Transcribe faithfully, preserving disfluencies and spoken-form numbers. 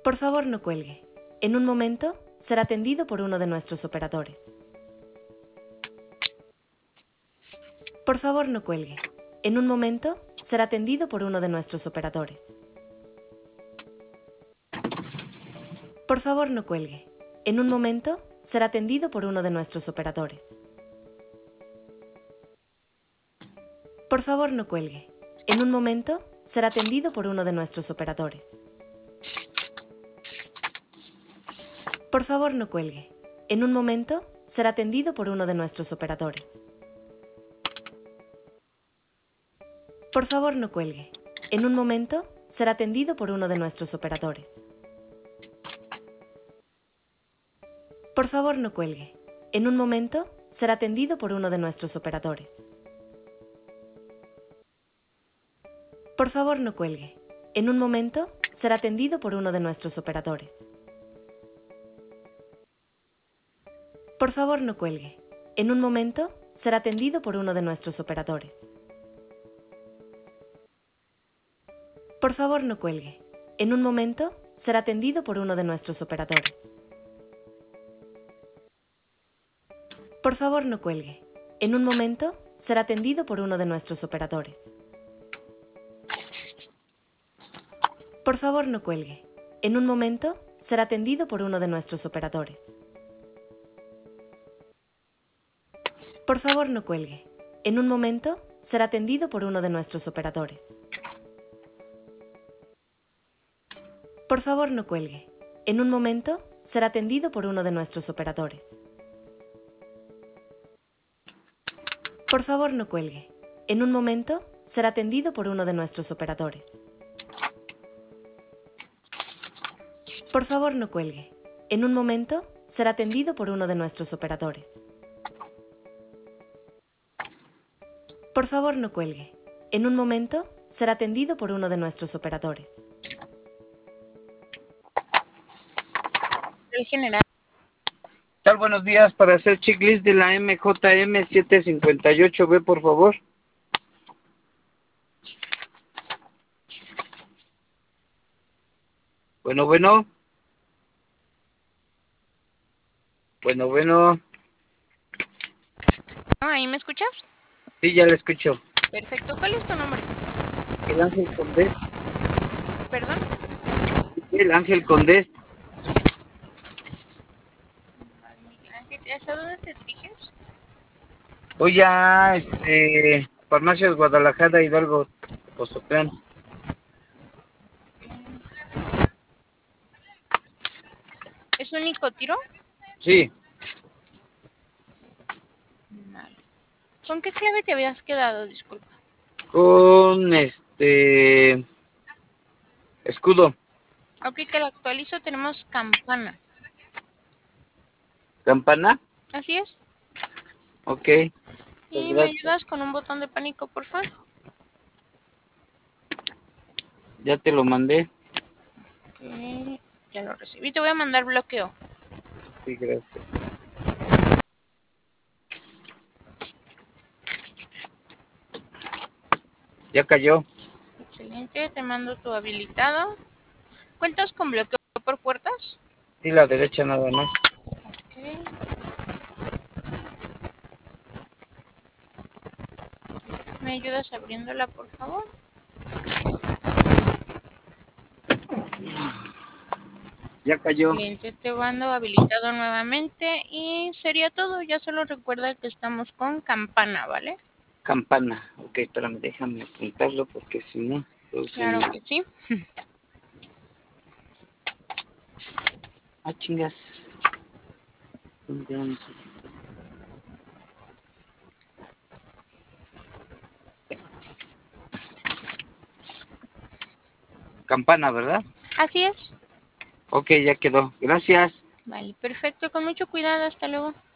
Por favor, no cuelgue. En un momento, será atendido por uno de nuestros operadores. Por favor, no cuelgue. En un momento, será atendido por uno de nuestros operadores. Por favor, no cuelgue. En un momento, será atendido por uno de nuestros operadores. Por favor, no cuelgue. En un momento, será atendido por uno de nuestros operadores. Por favor, no cuelgue. En un momento, será atendido por uno de nuestros operadores. Por favor, no cuelgue. En un momento, será atendido por uno de nuestros operadores. Por favor, no cuelgue. En un momento, será atendido por uno de nuestros operadores. Por favor, no cuelgue. En un momento, será atendido por uno de nuestros operadores. Por favor, no cuelgue. En un momento, será atendido por uno de nuestros operadores. Por favor, no cuelgue. En un momento, será atendido por uno de nuestros operadores. Por favor, no cuelgue. En un momento, será atendido por uno de nuestros operadores. Por favor, no cuelgue. En un momento, será atendido por uno de nuestros operadores. Por favor, no cuelgue. En un momento, será atendido por uno de nuestros operadores. Por favor, no cuelgue. En un momento, será atendido por uno de nuestros operadores. Por favor, no cuelgue. En un momento, será atendido por uno de nuestros operadores. Por favor, no cuelgue. En un momento, será atendido por uno de nuestros operadores. Por favor, no cuelgue. En un momento, será atendido por uno de nuestros operadores. El general. ¿Qué tal? Buenos días. Para hacer checklist de la M J M setecientos cincuenta y ocho B, por favor. Bueno, bueno. Bueno, bueno. ¿Ahí me escuchas? Sí, ya le escucho. Perfecto. ¿Cuál es tu nombre? El Ángel Condés. ¿Perdón? El Ángel Condés. ¿Hasta dónde te diriges? Voy a, este, Farmacias Guadalajara, Hidalgo, Pozotlán. ¿Es único tiro? Sí. Vale. ¿Con qué clave te habías quedado? Disculpa. Con, este, escudo. Ok, te lo actualizo. Tenemos campana. ¿Campana? Así es. Ok. Pues ¿Y me gracias. ayudas con un botón de pánico, por favor? Ya te lo mandé. Ok, ya lo recibí. Te voy a mandar bloqueo. Sí, gracias. Ya cayó. Excelente. Te mando tu habilitado. ¿Cuentas con bloqueo por puertas? Sí, la derecha nada más. Ok. ¿Me ayudas abriéndola, por favor? Ya cayó. Excelente, te mando habilitado nuevamente y sería todo. Ya solo recuerda que estamos con campana, ¿vale? Campana. Ok, espérame, déjame apuntarlo porque si no... Claro que sí. Ah, chingas. Campana, ¿verdad? Así es. Ok, ya quedó. Gracias. Vale, perfecto. Con mucho cuidado. Hasta luego.